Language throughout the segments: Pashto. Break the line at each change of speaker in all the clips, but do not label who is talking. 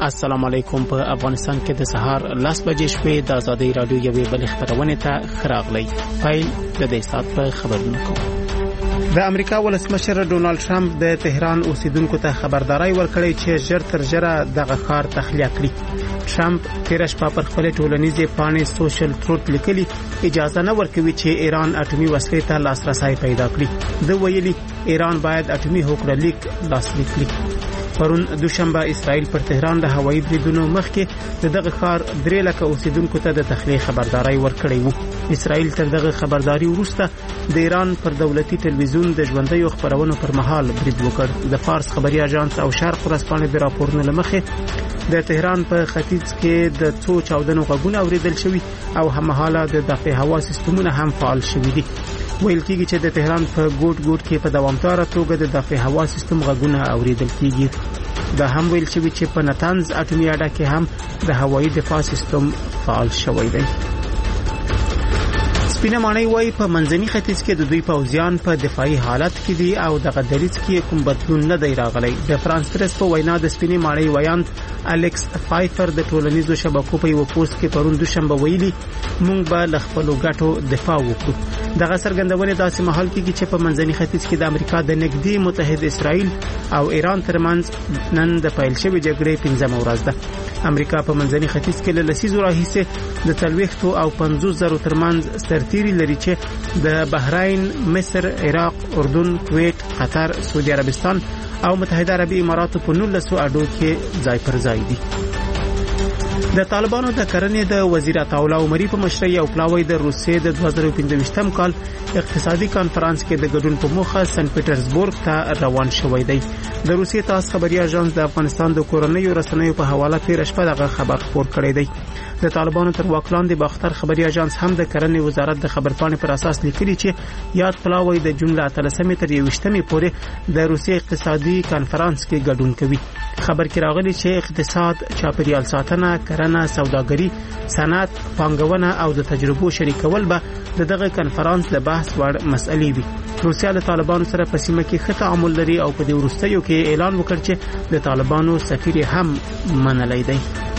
السلام علیکم. په افغانستان کې د سهار 10 بجې شپې د آزادۍ رادیو یوې بل خبرونه ته خراغلی. فایل د دې سات په خبرونه کوم. د امریکا ولسمشر ډونالد ټرمپ د تهران اوسیدونکو ته خبرداري ورکړې چې ژر تر ژره دغه ښار تخلیه کړي. ټرمپ تیر شپه پر خپل ټولنیزې پاڼې سوشل تروت لیکلي اجازه نه ورکوي چې ایران اټومي وسلې ته لاسرسي پیدا کړي. د ویلي ایران باید اټومي هوکړه لیک لاسلیک کړي. پرون دوشنبه اسرائیل پر تهران له هوایي بریدونو مخکې دغه ښار 3 لک اوسیدونکو ته د تخلیه خبرداري ورکړې وو. اسرائیل تر دغه خبرداري وروسته د ایران پر دولتي ټلویزیون د ژوندۍ خبرونو پر مهال برید وکړ. د فارس خبري اژانس او شرق ورځپاڼې د راپورونو لمخې د تهران په ختیځ کې د څو چاودنو غږونه اوریدل شوي او هممهاله د دفاع هوا سیستمونه هم فعال شوي دي. ویل کېږي چې د تهران په ګوټ کې په دوامداره توګه د دفاع هوا سیستم غږونه اوریدل کېږي. دا هم ویل شوی چې په نتنز اټومي اډه کې هم د هوایي دفاع سیستم فعال شوی دی. سپینه ماڼۍ وايي په منځني ختیځ کې د دوی پوځیان په دفاعي حالت کې دي او دغه دریځ کې کوم بدلون نه دی راغلی. د فرانس پریس په وینا د سپینې ماڼۍ ویاند الیکس فایفر د ټولنیزو شبکو په یو پوسټ کې پرون دوشنبه ویلي مونږ به له خپلو ګټو دفاع وکړو. دغه څرګندونه داسې مهال کې چې په منځني ختیځ کې د امریکا د نږدې متحد اسرائیل او ایران ترمنځ نن د پیل شوی جګړې 15مه ورځ ده. امریکا په منځني ختیځ کې له لسیزو راهیسې د 40 او 50 زره ترمنځ سرتیري لري چې د بحرین، مصر، عراق، اردن، کویت، قطر، سعودي عربستان او متحده عربي اماراتو په 19 اډو کې ځای پر ځای دي. د طالبانو د کرنې د وزیر عطاالله عمري په مشرۍ او پلاوی د روسیې د 2015م کال اقتصادي کانفرنس کې د ګډون په موخه سن پیټرزبورګ ته روان شوی دی. د روسیې تاس خبري اژانس د افغانستان د کورنیو رسنیو په حواله تیر شپه دغه خبر خپور کړی دی. د طالبانو تر واک لاندې باختر خبري اژانس هم د کرنې وزارت د خبرپاڼې پر اساس لیکلي چې یاد پلاوی د جون له 13 تر 21 پورې د روسیې اقتصادي کانفرنس کې ګډون کوي. خبر کې راغلی چې اقتصاد، چاپیریال ساتنه، کرنه، سوداګري، صنعت، پانګونه او د تجربو شریکول به دغه کانفرنس له بحث وړ مسئلې وي. روسیا د طالبانو سره په سیمه کې ښه تعامل لري او په دې وروستیو کې اعلان وکړ چې د طالبانو سفیر هم منلی دی.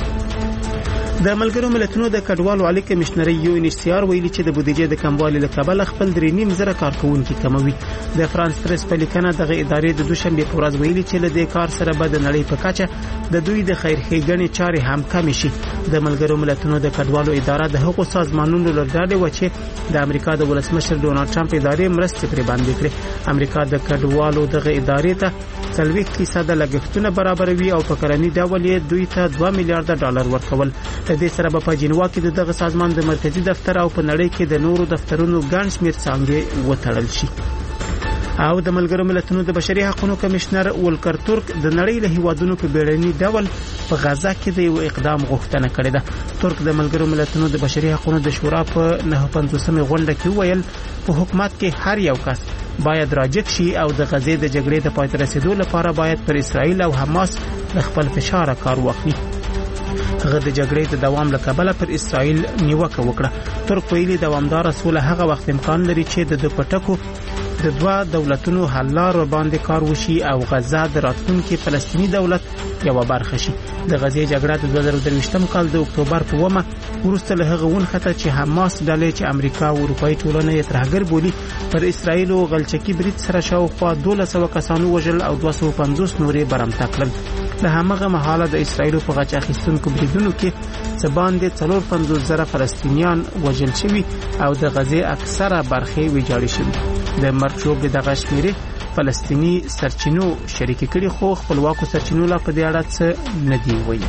د ملګرو ملتونو د کډوالو عالی کمشنر UNHCR ویلي چې د بودیجې د کموالي له کبله خپل 3.5 زره کارکونکي کموي. د فرانس پریس په لیکنه دغه ادارې د دوشنبه په ورځ ویلي چې له دې کار سره به د نړۍ په کچه د دوی د خیرخېګنې چارې هم کم شي. د ملګرو ملتونو د کډوالو اداره د حقوقو سازمانونو لورګاډي و چې د امریکا د ولسمشر ډونالد ټرمپ ادارې مرستې پرې باندې کړې. امریکا د کډوالو دغه ادارې ته 40% لګښتونه برابروي او په کلني ډول یې دوی ته $2 میلیارډ ورکول. د دې سره په جنیوا کې دغه سازمان د مرکزی دفتر او په نړۍ کې د نورو دفترونو ګڼ شمېر څانګې وتړل شي. او د ملګرو ملتونو د بشري حقوقو کمشنر ولکر ترک د نړۍ له هیوادونو په بیړني ډول په غزا کې د یو اقدام غوښتنه کړې ده. ترک د ملګرو ملتونو د بشري حقوقو د شورا په 59مه غونډه کې ویل په حکومت کې هر یو کس باید راجک شي او د غزې د جګړې د پای ته رسیدو لپاره باید پر اسرائیل او حماس د خپل فشار کار واخلي. هغه د جګړې د دوام له کبله پر اسرائیل نیوکه وکړه. ترک ویلي دوامدار سوله هغه وخت امکان لري چې د پټکو د دوه دولتونو حل لارو باندې کار وشي او غزه د راتلونکي فلسطینی دولت یو برخه شي. د غزې جګړه د 2023م کال د اکتوبر په 1 وروسته له هغه ونخته چې حماس ډلې چې امریکا او اروپאי ټولنه یې ترهګر بولي پر اسرائیل او غلچکی برید سره شاوخوا 1200 کسانو وژل او 250 نورې برمته کړل. له همغه مهاله د اسرائیل په غچ اخیستونکو بریدونو کې څه باندې 450 زره فلسطینیان وژل شوي او د غزې اکثره برخې ویجاړې شوي. د مرګ ژوبلې دغه شمیرې فلسطینی سرچینو شریک کړي خو خپلواکو سرچینو لا په دې اړه څه نه دی ویلي.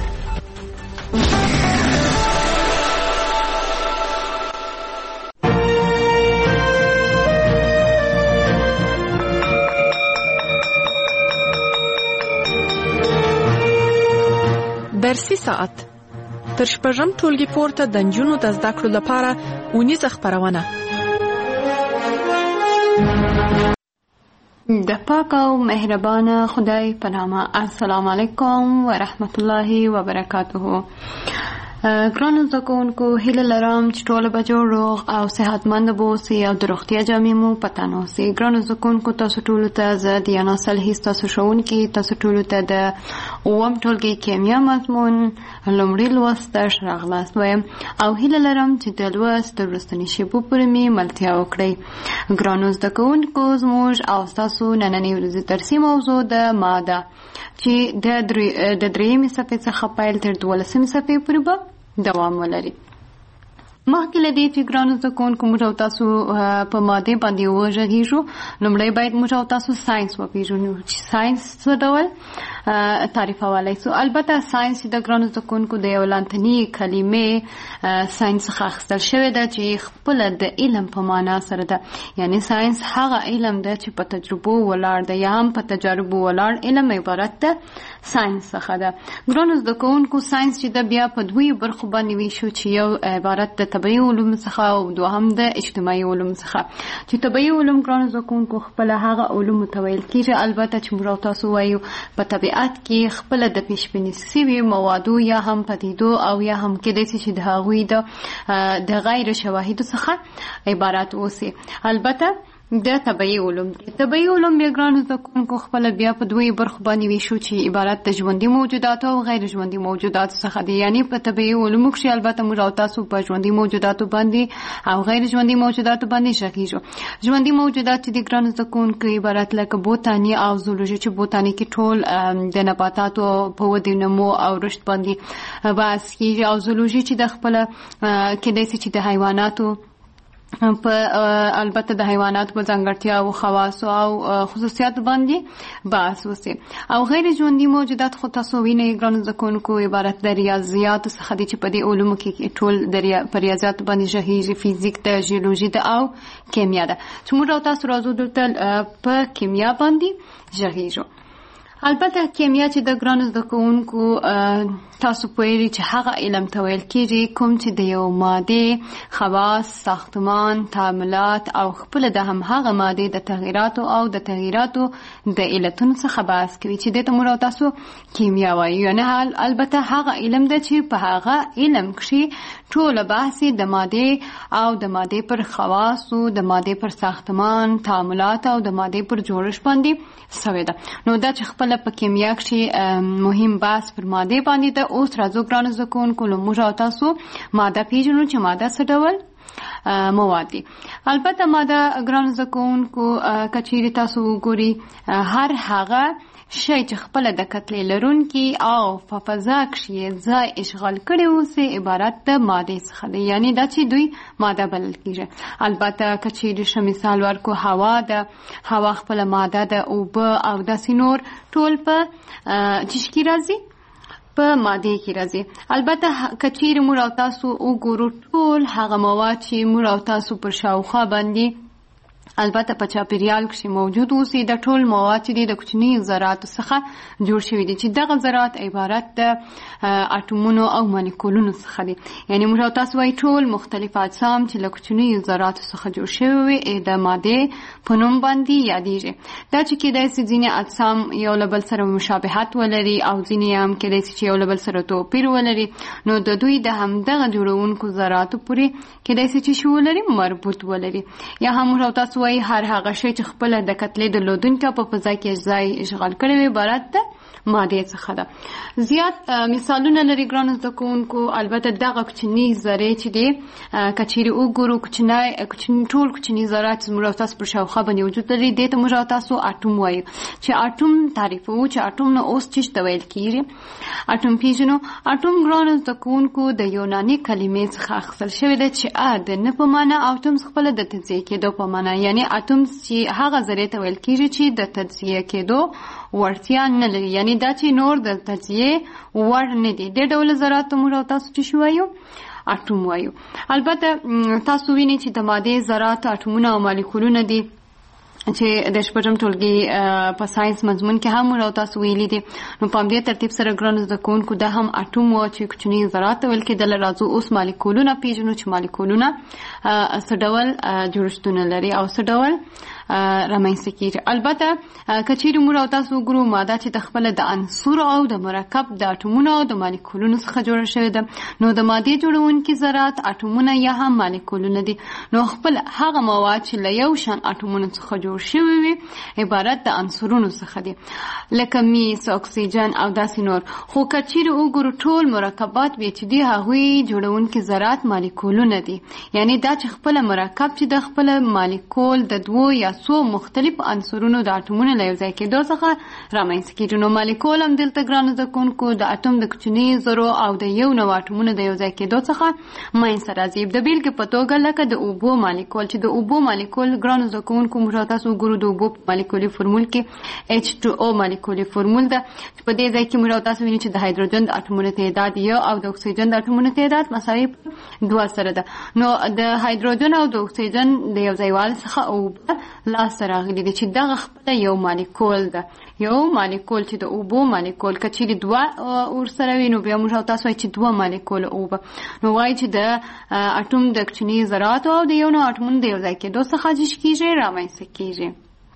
درسي ساعت تر شپږم ټولګي پورته د نجونو د زده کړو لپاره اونیزه خپرونه.
د پاک او مهربان خدای په نامه. السلام علیکم و رحمت الله و برکاته. ګرانو زده کوونکو هیله لرم چې ټول به جوړ روغ او صحتمند اوسئ او د روغتیا جامې مو په تن اوسي. ګرانو زده کوونکو تاسو ټولو ته زه دیانا صالحي ستاسو ښوونکې تاسو ټولو ته د 9م ټولګي کیمیا مضمون لومړي لوست ته ښه راغلاست وایم او هیله لرم چې د لوست د وروستني شیبو پورې مې ملتیا وکړئ. ګرانو زده کوونکو زموږ او ستاسو نننۍ ورځې درسي موضوع د ماده چې د 3مې صفحې څخه پیل تر 12مې صفحې پورې به دوام ولري. مخکې له دې چې ګرانو زده کوونکو موږ او تاسو په مادې باندې وغږېږو لومړی باید موږ او تاسو ساینس وپېژنو چې ساینس څه ډول تعریفولی سو. البته ساینس د ګرانو زده کوونکو د یو لاندنۍ کلمې ساینس څخه اخیستل شوې ده چې خپله د علم په معنا سره ده. یعنی ساینس هغه علم ده چې په تجربو ولاړ ده یا هم په تجاربو ولاړ علم عبارت ده ساینس څخه ده. ګرانو زده کوونکو ساینس چې ده بیا په دوی برخو باندې ویشو چې یو عبارت د طبیعي علوم څخه او دوهم د اجتماعي علوم څخه. چې طبیعي علوم ګرانو زده کوونکو خپله هغه علومو ته ویل کېږي البته چې موږ تاسو وایو په طبیعت کې خپله د پیشبیني شوي موادو یا هم پدیدو او یا هم کېدای شي چې د هغوی د غیر شواهدو څخه عبارت اوسي. البته د طبیعي علوم طبیعي علوم بیا ګرانو زده کوونکو خپله بیا په دوی برخو باندې ویشو چې عبارت د ژوندي موجوداتو او غیر ژوندي موجوداتو څخه دی. یعنی په طبیعي علومو کښې البته موږ او تاسو په ژوندي موجوداتو باندې او غیر ژوندي موجوداتو باندې غږیږو. ژوندي موجودات چې د ګرانو زده کوونکو عبارت لکه بوتاني او زولوژي چې بوتاني کې ټول د نباتاتو په ودې نمو او رشد باندې بحث کېږي او زولوژي چې د خپله کېدای شي چې د حیواناتو په البته د حیواناتو په ځانګړتیا او خواصو او خصوصیات باندې بحث وسي. او غیر ژوندي موجودات خو تاسو وینئ ګرانو زده کوونکو عبارت د ریاضیاتو څخه دی چې په دې علومو کې ټول په ریاضیاتو باندې غږیږي. فیزیک ده، ژیولوژي ده او کیمیا ده چې موږ او تاسو راځو دلته په کیمیا باندې غږیږو. البته کیمیا چې د ګرانو زده کوونکو تاسو پوهیږئ چې هغه علم ته ویل کېږي کوم چې د یو مادې خواص، ساختمان، تعاملات او خپله د همهغه مادې د تغییراتو او د تغییراتو د علتونو څخه بحث کوي چې دې ته موږ او تاسو کیمیا وایو. یعنې البته هغه علم ده چې په هغه علم کښې ټوله بحث د مادې او د مادې پر خواصو، د مادې پر ساختمان، تعاملات او د مادې پر جوړښت باندې سوی ده. نو دا چې خپله په کیمیا کښې مهم بحث پر مادې باندې ده. اوس راځو ګرانو زده کوونکو موږ او تاسو ماده پیژنو چې ماده څه ډول مواد دي. البته ماده ګرانو زده کوونکو که چیرې تاسو وګورئ هر هغه شی چې خپله د کتلې لرونکي او په فضا کښې ځای اشغال کړی اوسي عبارت د مادې څخه دی. یعنی دا چې دوی ماده بلل کېږي. البته که چیرې ښه مثال ورکو هوا ده، هوا خپله ماده ده، اوبه او داسې نور ټول په چیش کې راځي په ماده کې راځي. البته که چیرې موږ او تاسو وګورو ټول هغه مواد چې موږ او تاسو پر شاوخوا باندې البته په چاپیریال کښې موجود اوسي د ټول مواد چې دي د کوچنیو ذراتو څخه جوړ شوي دي چې دغه ذرات عبارت د اټومونو او مالیکولونو څخه دي. یعنې موږ او تاسو وایي ټول مختلف اجسام چې له کوچنیو ذراتو څخه جوړ شوي وي د مادې په نوم باندې یادېږي. دا چې کېدای شي ځینې اجسام یو له بل سره مشابهت ولري او ځینې هم کېدای شي چې یو له بل سره توپیر ولري. نو د دوی د همدغه جوړونکو ذراتو پورې کېدای شي چې شو ولري مربوط ولري. یا هم موږ او تاسو وایي هر هغه شی چې خپله د کتلې درلودونکي په فضا کې ځای اشغال کړی وي عبارت ده مادې څخه ده. زیات مثالونه لري ګرانو زده کوونکو. البته دغه کوچني ذرې چې دي که چیرې وګورو ټول کوچني ذرات چې موږ او تاسو پر شاوخوا باندې وجود لري دې ته موږ او تاسو اټوم وایو. چې اټوم تعریفوو چې اټوم نه اوس څه ته ویل کېږي اټوم پیژنو. اټوم ګرانو زده کوونکو د یوناني کلمې څخه اخیستل شوې ده چې د نه په معنا اټوم خپله د تجزیه کېدو په معنا. یعنی اټوم چې هغه ذرې ته ویل کېږي چې د تجزیه کېدو وړتیا نه لري. یعنی دا چې نور د تجزیه وړ نه دي. دې ډول ذرات ته موږ او تاسو څه وایو اټوم وایو. البته تاسو وینئ چې د مادې ذرات اټومونه او مالیکولونه دي چې د شپږم ټولګي په ساینس مضمون کې هم موږ او تاسو ویلي دي. نو په همدې ترتیب سره ګرانو زده کوونکو دا هم اټوم و چې کوچني ذرات ته ویل کېدل. راځو اوس مالیکولونه پیژنو چې مالیکولونه څه ډول جوړښتونه لري او څه ډول رامنځته کیږي. البته کچېرې موږ او تاسو وګورو ماده چې د خپل د عنصر او د مرکب د اټومونو او د مالیکولونو څخه جوړه شوې ده، نو د مادې جوړونکي ذرات اټومونه یا هم مالیکولونه دي. نو خپل هغه مواد چې له یو شان اټومونو څخه جوړ شوي وي عبارت د عنصرونو څخه دي، لکه میس، اکسیجن او داسې نور. خو کچېرې وګورو ټول مرکبات وي چې دي هغوی جوړونکي ذرات مالیکولونه دي. یعنی دا چې خپل مرکب چې د خپل مالیکول د دوو یا څو مختلف عنصرونو د اټومونو له یو ځای کېدو څخه رامنځته کېږي. نو مالیکول هم دلته ګرانو زده کوونکو د اټوم د کوچني ذرو او د یو نوع اټومونو د یو ځای کېدو څخه منځته راځي. د بیلګې په توګه لکه د اوبو مالیکول چې د اوبو مالیکول ګرانو زده کوونکو موږ تاسو وګورو د اوبو مالیکولي فورمول کې H2O مالیکولي فورمول ده چې په دې ځای کې موږ تاسو وینئ چې د هایدروجن د اټومونو تعداد یو او د اکسیجن د اټومونو تعداد مساوي 2 سره ده. نو د هایدروجن او د اکسیجن د یو ځایوالي څخه اوبه لاسته راغلي دي چې دغه خپله یو مالیکول ده. یو مالیکول چې د اوبو مالیکول کچېرې 2 ورسره وي نو بیا موږ تاسو وایي چې 2 مالیکول اوبه. نو وایي چې د اټوم د کوچني ذراتو او د یو نوع اټومونو د یو ځای کېدو څخه کېږي رامنځته کېږي.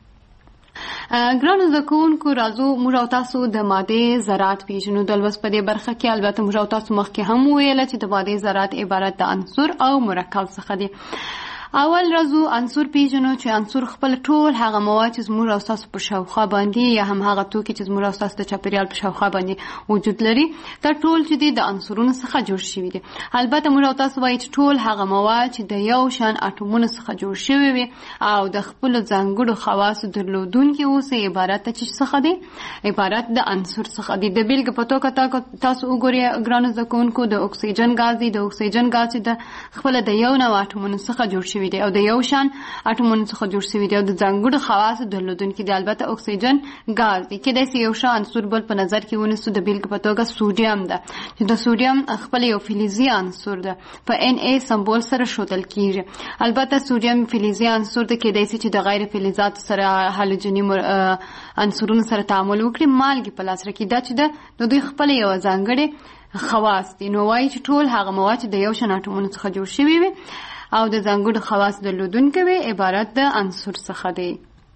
ګرانو زده کوونکو راځو موږ او تاسو د مادې ذرات پیژنو. د لوست په دې برخه کې البته موږ او تاسو مخکې هم وویله چې د مادې ذرات عبارت د عنصر او مرکب څخه دي. اول راځو عنصر پیژنو چې عنصر خپل ټول هغه مواد چې زموږ او تاسو په شاوخوا باندې یا هم هغه توکي چې زموږ او تاسو د چاپیریال په شاوخوا باندې وجود لري دا ټول چې د عنصرونو څخه جوړ شوي دي. البته موږ او تاسو وایي چې ټول هغه مواد چې د یو شان اټومونو څخه جوړ شوي وي او د خپل ځانګړو خواصو درلودونکي اوسي عبارت څخه دي عبارت د عنصر څخه دي. د بیلګې په توګه تاسو وګورئ ګرانو زده کوونکو د اکسیجن ګاز دی. د اکسیجن ګاز چې د خپل د یو نوع اټومونو څخه جوړ شوي دی او د یو شان اټومونو څخه جوړ شوي دی او د ځانګړو خواصو درلودونکي دی. البته اکسیجن ګاز دی کېدای شي یو ښه عنصر بل په نظر کې ونیسو. د بیلګې په توګه سوډیم ده چې د سوډیم خپل یو فلزي عنصر ده په Na سمبول سره ښودل کېږي. البته سوډیم فلزي عنصر ده کېدای شي چې د غیر فلزاتو سره هالوجني عنصرونو سره تعامل وکړي مالګې په لاس راکړي. دا چې د دوی خپل یو ځانګړې خواص دي. نو وایي چې ټول هغه مواد چې د یو شان اټومونو څخه جوړ شوي وي او د ځانګړو خواص درلودونکي وي عبارت د عنصر څخه دی.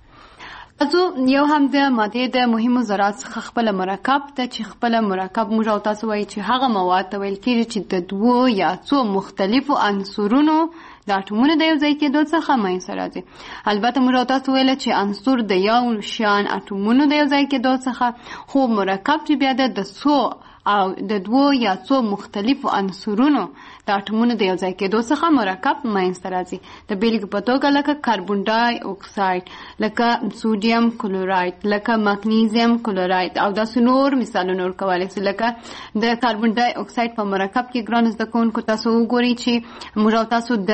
یو هم د مادې د مهمو ذرات څخه خپل مرکب ده چې خپل مرکب موږ او تاسو وایي چې هغه مواد ته ویل کېږي چې د 2 یا څو مختلفو عنصرونو د اټومونو د یو ځای کېدو څخه منځته راځي. البته موږ او تاسو ویله چې عنصر د یو شان اټومونو د یو ځای کېدو څخه خو مرکب چې بیا د 2 او د 2 یا څو مختلفو عنصرونو د اټومونو د یو ځای کېدو څخه مرکب منځته راځي. د بیلګې په توګه لکه کاربن ډای اکساید، لکه سوډیم کلوراید، لکه مګنیزیم کلوراید او داسې نور مثالونه ورکولی شي. لکه د کاربن ډای اکساید په مرکب کې ګرانو زده کوونکو تاسو وګورئ چې موږ او تاسو د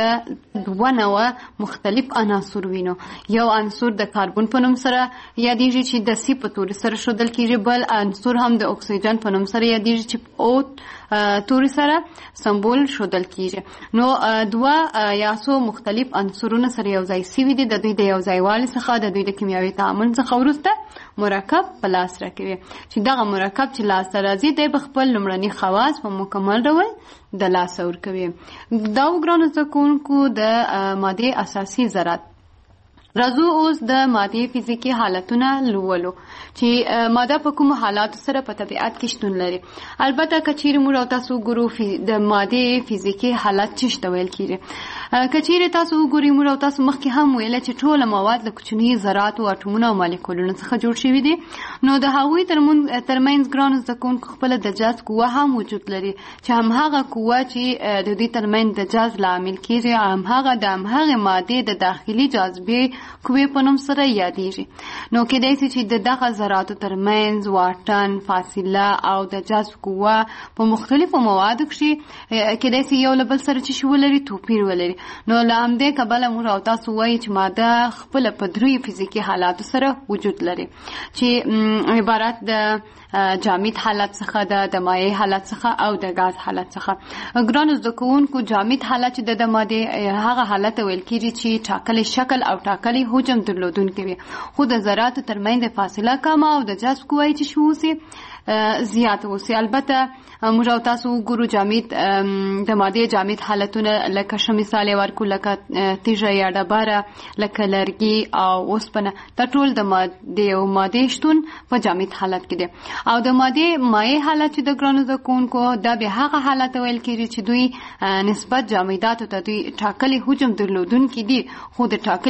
2 نوع مختلف عناصر وینو. یو عنصر د کاربن په نوم سره یادېږي چې د سی په توري سره ښودل کېږي. بل عنصر هم د اکسیجن په نوم سره یادېږي چې او توري سره سمبول ښودل کېږي. نو 2 یا څو مختلف عنصرونه سره یو ځای شوي دي. د دوی د یو ځایوالي څخه د دوی د کیمیاوي تعامل څخه وروسته مرکب په لاس راکوي چې دغه مرکب چې لاسته راځي دی به خپل لومړني خواص په مکمل ډول د لاسه ورکوي. دا ګرانو زده کوونکو د مادې اساسي ذرات. راځو اوس د مادې فزیکي حالتونه لولو چې ماده په کوم حالاتو سره په طبیعت کې شتون لري. البته کچېرې موږ او تاسو وګورو د مادې فزیکي حالت څه ته ویل کېږي. کچېرې تاسو وګورئ موږ او تاسو مخکې هم ویله چې ټول مواد له کوچني ذراتو اټومونو او مالیکولونو څخه جوړ شوي دي. نو د هغوی ترمنځ ګرانو زده کوونکو خپله د جذب قوه هم وجود لري چې همهغه قوه چې د دوی ترمنځ د جذب لامل کېږي همهغه د همهغې مادې د داخلي جاذبې قوې په نوم سره یادېږي. نو کېدای شي چې د دغه ذراتو ترمنځ واټن، فاصله او د جذب قوه په مختلفو موادو کښې کېدای شي یو له بل سره چې ولري توپیر ولري. نو له همدې کبله موږ او تاسو وایي چې ماده خپله په 3 فزیکي حالاتو سره وجود لري چې عبارت د جامد حالت څخه د مایع حالت څخه او د غاز حالت څخه. ګرانو زده کوونکو جامد حالت چې د مادې هغه حالت ویل کېږي چې ټاکلی شکل او ټاکلی حجم درلودونکی وي خو د ذراتو ترمنځ فاصله کمه او د جذب قوه چې اوسي زیات اوسي. البته موږ او تاسو ګورو جامد د مادې جامد حالتونه لکه مثال ورکو لکه تیږه یا ډبره لکه لرګي او اوسپنه دا ټول د مادې شتون په جامد حالت کې دي. او د مادې مایع حالت چې د ګرانو زده کوونکو دا به هغه حالت ویل کېږي چې دوی نسبت جامداتو ته دوی ټاکلي حجم درلودونکي دي خو د ټاکلي